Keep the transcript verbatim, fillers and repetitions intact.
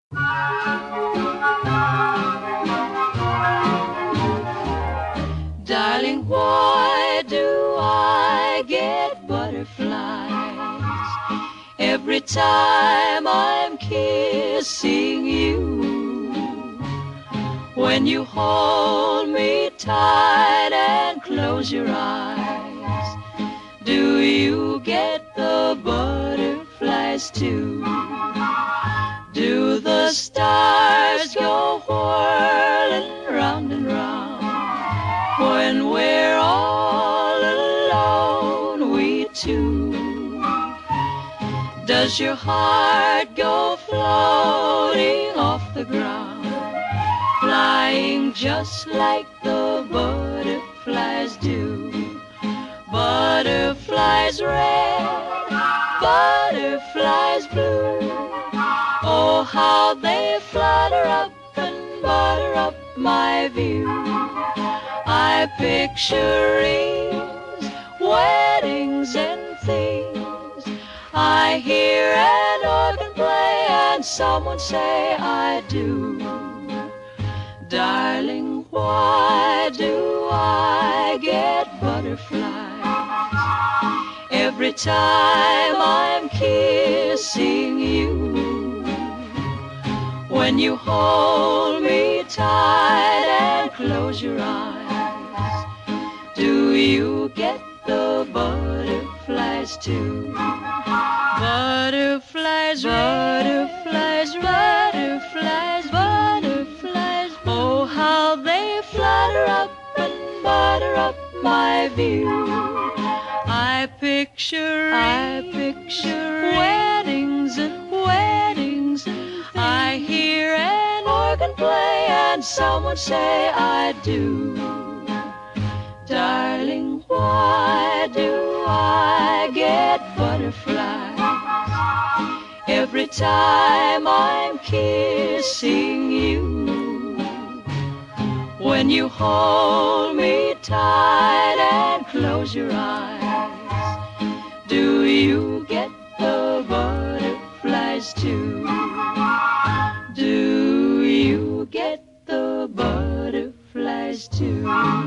Darling, why do I get butterflies every time I'm kissing you? When you hold me tight and close your eyes, do you get the butterflies too? Do the stars go whirling round and round when we're all alone, we two? Does your heart go floating off the ground, flying just like the butterflies do? Butterflies red, butterflies blue, oh how they flutter up and butter up my view. I picture rings, weddings and things. I hear an organ play and someone say I do. Darling, why do I get butterflies every time I'm kissing you? When you hold me tight and close your eyes, do you get the butterflies too? Butterflies, butterflies, butterflies, butterflies, oh how they flutter up and butter up my view. I picture, I picture weddings and weddings and things. I hear an organ play and someone say I do. Darling, why do I get butterflies every time I'm kissing you? When you hold me tight and close your eyes, do you get the butterflies too? Do you get the butterflies too?